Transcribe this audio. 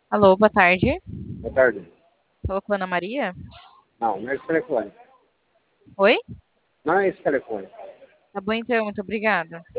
Alô, boa tarde. Boa tarde. Falou com a Ana Maria? Não, não é esse telefone. Oi? Não é esse telefone. Tá bom então, muito obrigada.